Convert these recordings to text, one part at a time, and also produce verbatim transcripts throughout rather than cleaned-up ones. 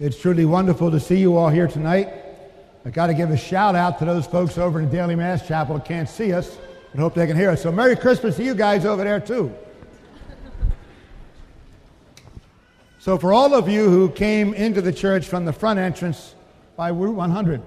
It's truly wonderful to see you all here tonight. I've got to give a shout out to those folks over in the Daily Mass Chapel that can't see us, but hope they can hear us. So Merry Christmas to you guys over there too. So for all of you who came into the church from the front entrance by Route one hundred,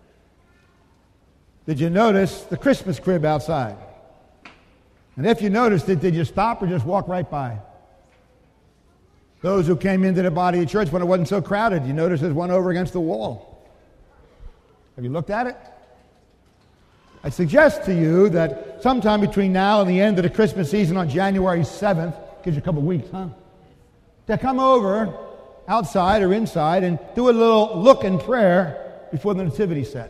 did you notice the Christmas crib outside? And if you noticed it, did you stop or just walk right by? Those who came into the body of the church when it wasn't so crowded, you notice there's one over against the wall. Have you looked at it? I suggest to you that sometime between now and the end of the Christmas season on January seventh, gives you a couple of weeks, huh? To come over outside or inside and do a little look and prayer before the nativity set.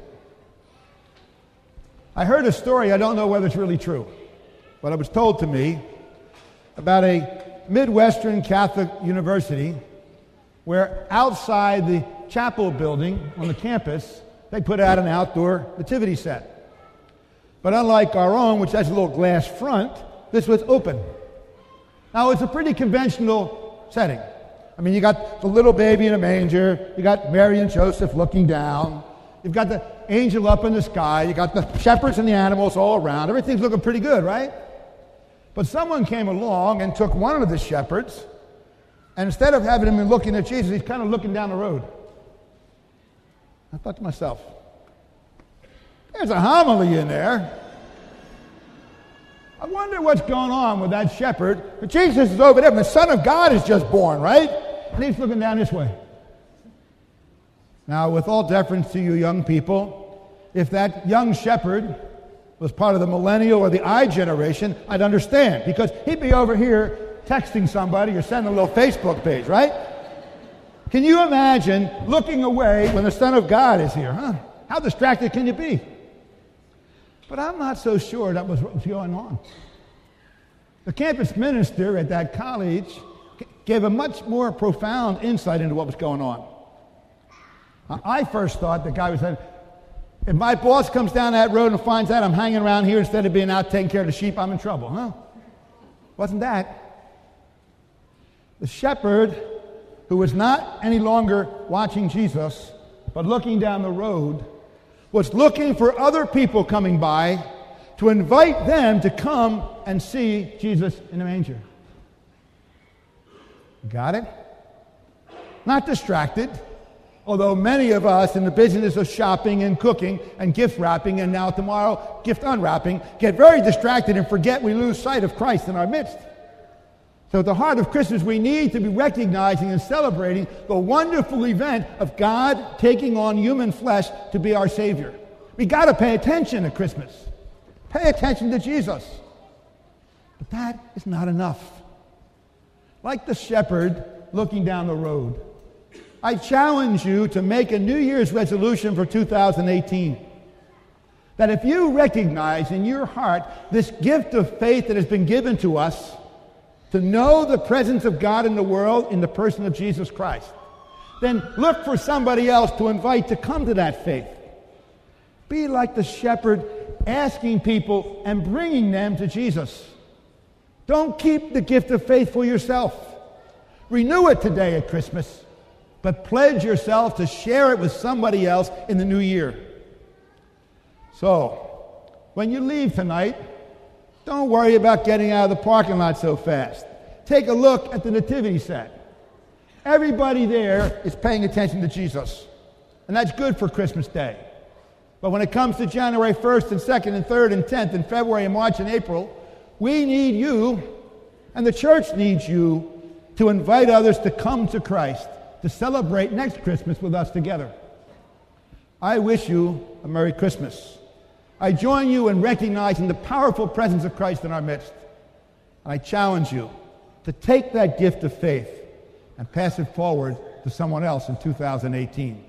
I heard a story, I don't know whether it's really true, but it was told to me about a Midwestern Catholic University where outside the chapel building on the campus, they put out an outdoor nativity set. But unlike our own, which has a little glass front, this was open. Now, it's a pretty conventional setting. I mean, you got the little baby in a manger, you got Mary and Joseph looking down, you've got the angel up in the sky, you got the shepherds and the animals all around. Everything's looking pretty good, right? But someone came along and took one of the shepherds, and instead of having him looking at Jesus, he's kind of looking down the road. I thought to myself, there's a homily in there. I wonder what's going on with that shepherd. But Jesus is over there, and the Son of God is just born, right? And he's looking down this way. Now, with all deference to you young people, if that young shepherd was part of the millennial or the I generation, I'd understand, because he'd be over here texting somebody or sending a little Facebook page, right? Can you imagine looking away when the Son of God is here, huh? How distracted can you be? But I'm not so sure that was what was going on. The campus minister at that college gave a much more profound insight into what was going on. I first thought the guy was saying, if my boss comes down that road and finds out I'm hanging around here instead of being out taking care of the sheep, I'm in trouble, huh? Wasn't that. The shepherd, who was not any longer watching Jesus, but looking down the road, was looking for other people coming by to invite them to come and see Jesus in the manger. Got it? Not distracted. Although many of us in the business of shopping and cooking and gift wrapping and now tomorrow gift unwrapping get very distracted and forget we lose sight of Christ in our midst. So at the heart of Christmas, we need to be recognizing and celebrating the wonderful event of God taking on human flesh to be our Savior. We got to pay attention at Christmas. Pay attention to Jesus. But that is not enough. Like the shepherd looking down the road, I challenge you to make a New Year's resolution for two thousand eighteen. That if you recognize in your heart this gift of faith that has been given to us to know the presence of God in the world in the person of Jesus Christ, then look for somebody else to invite to come to that faith. Be like the shepherd asking people and bringing them to Jesus. Don't keep the gift of faith for yourself. Renew it today at Christmas. But pledge yourself to share it with somebody else in the new year. So, when you leave tonight, don't worry about getting out of the parking lot so fast. Take a look at the nativity set. Everybody there is paying attention to Jesus. And that's good for Christmas Day. But when it comes to January first and second and third and tenth and February and March and April, we need you, and the church needs you, to invite others to come to Christ, to celebrate next Christmas with us together. I wish you a Merry Christmas. I join you in recognizing the powerful presence of Christ in our midst. And I challenge you to take that gift of faith and pass it forward to someone else in two thousand eighteen.